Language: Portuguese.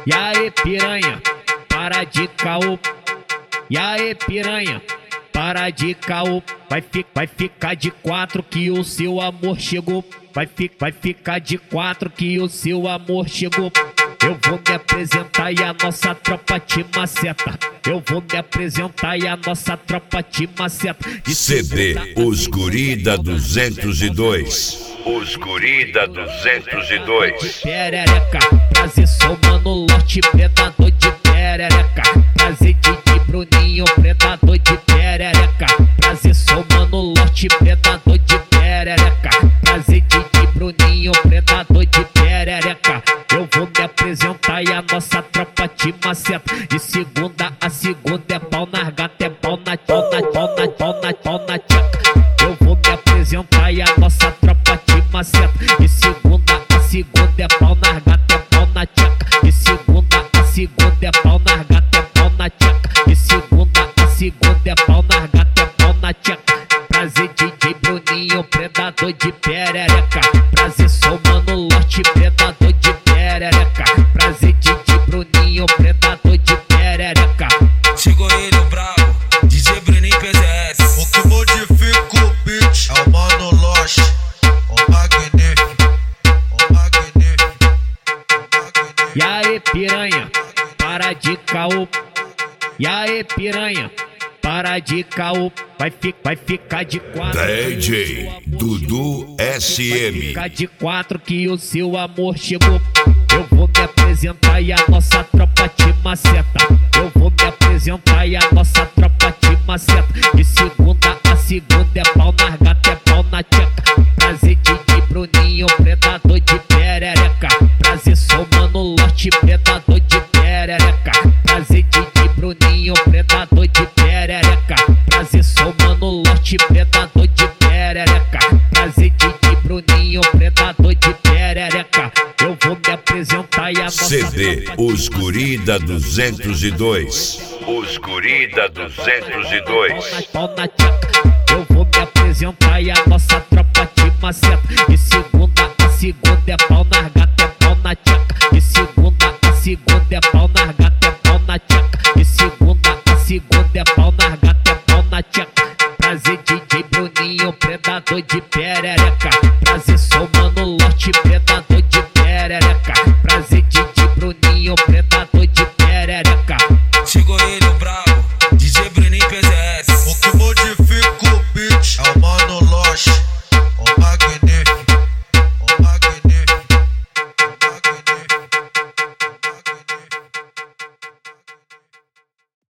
E aí piranha, para de caô. E aí piranha, para de caô. Vai ficar de quatro que o seu amor chegou. Vai ficar de quatro que o seu amor chegou. Eu vou me apresentar e a nossa tropa te maceta. Eu vou me apresentar e a nossa tropa te maceta. CD Os Guri da 202. Os Guri da 202. Perereca, prazer sou mano lote, predador de perereca. Prazer de Bruninho, predador de perereca. Prazer sou mano lote, predador de perereca. Prazer de Bruninho, predador de perereca. Eu vou me apresentar e a nossa tropa te maceta. De segunda a segunda é pau na gata, é pau na tchaca. Eu vou me apresentar e a nossa tropa te maceta. De segunda a segunda é pau na gata, é pau na tchaca. De segunda a segunda é pau na gata, é pau na tchaca. De segunda a segunda é pau na gata, é pau na tchaca. Prazer DJ Bruninho, predador de perereca. Prazer sou mano lote, predador de perereca. Prazer DJ Bruninho, predador de perereca. Chegou ele, o brabo, DJ Bruninho PZS. O que modifica o beat é o mano Lost, o magnífico, o magnífico, o magnífico. E aí piranha, para de caô. E aí piranha, para de caô. Vai ficar de quatro. DJ Dudu Vai SM. ficar de quatro que o seu amor chegou. Eu vou me apresentar e a nossa tropa te maceta. Eu vou me apresentar e a nossa tropa te maceta. De segunda a segunda é pau na gata, é pau na tchaca. Prazer de Bruninho, predador de perereca. Prazer sou mano lote, predador de perereca. Prazer de Bruninho, predador de perereca. Prazer sou mano lote, predador de perereca. Prazer de Bruninho, predador de perereca. Eu vou me apresentar e a nossa CD Os Guri da 202. Os Guri da 202. pau na tchaca. Eu vou me apresentar e a nossa tropa te maceta. De segunda a segunda é pau na gata, é pau na tchaca. De segunda a segunda é pau